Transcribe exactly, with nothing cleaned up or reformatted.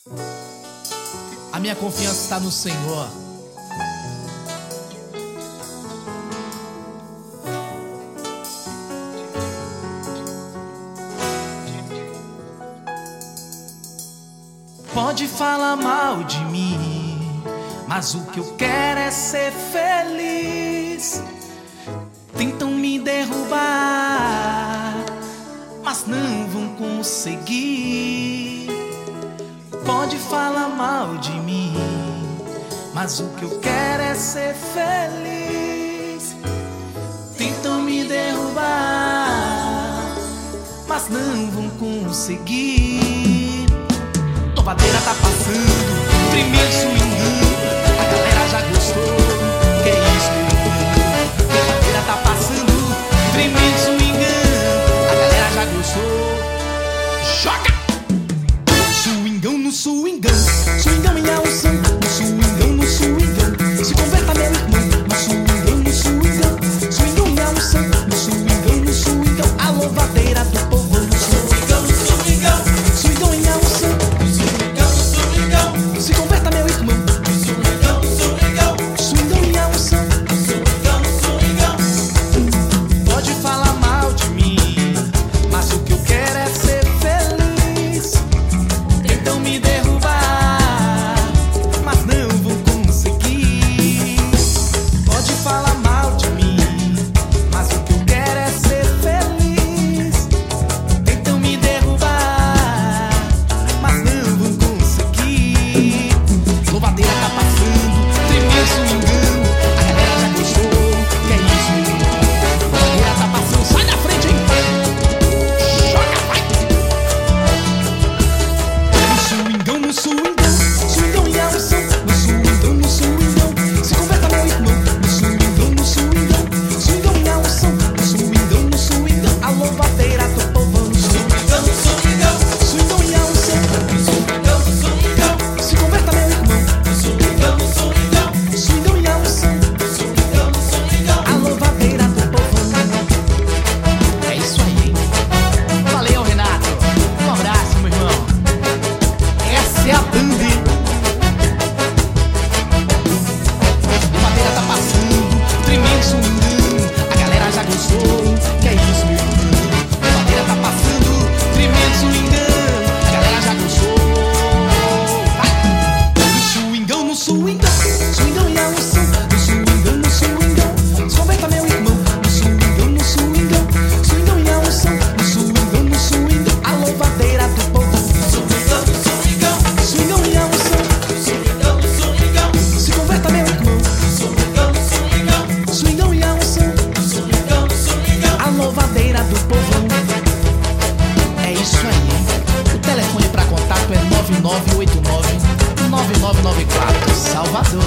A minha confiança está no Senhor. Pode falar mal de mim, mas o que eu quero é ser feliz. Tentam me derrubar, mas não vão conseguir. Pode falar mal de mim, mas o que eu quero é ser feliz. Tentam me derrubar, mas não vão conseguir. Tovadeira tá passando, tremendo swingando, a galera já gostou. Que é isso, meu irmão? Tovadeira tá passando, tremendo swingando, a galera já gostou. Joga! Swingão no swingão, swingão em alção, no swingão, no swingão. Se converta, meu irmão, no swingão, no swingão. Swingão em alção, no swingão, no swingão. A louvadeira do povo, no swingão, no swingão. Swingão em alção, no swingão, no swingão. Se converta, meu irmão, no swingão, no swingão. Swingão em alção, no swingão, no swingão. Pode falar mal de mim, mas o que eu quero é ser feliz. Tentam me derrubar, mas não vão conseguir. Pode falar mal de mim, mas o que eu quero é ser feliz. Tentam me derrubar, mas não vão conseguir. Louvadeira tá passando, tremendo swingando, a galera já gostou. Que é isso, meu irmão? Louvadeira tá passando, sai da frente, hein? Joga, vai! No swingão, no swingão, swingão em alção, no swingão, no swingão. Se converta, meu irmão, no swingão, no swingão. Swingão em alção, no swingão, no swingão. A louvadeira do povão, no swingão, no swingão. Swingão em alção, no swingão, no swingão. Se converta, meu irmão, no swingão, no swingão. Swingão em alção, no swingão, no swingão. A louvadeira do povão. É isso aí, hein? Valeu, Renato. Um abraço, meu irmão. Essa é a banda, hein? Louvadeira tá passando, tremendo swingando, a galera já gostou. Que é isso, meu irmão? Louvadeira tá passando, tremendo swingando, a galera já gostou. Vai! No swingão, no swingão, swingão em alção, no swingão, no swingão. Se converta, meu irmão, no swingão, no swingão. Swingão em alção, no swingão, no swingão. A louvadeira do povo, no swingão, no swingão. Swingão em alção, no swingão, no swingão. Se converta, meu irmão, no swingão, no swingão. Swingão em alção, no swingão, no swingão. A louvadeira do povão. É isso aí, hein? O telefone pra contato é nove nove oito nove, nove nove nove quatro, Salvador.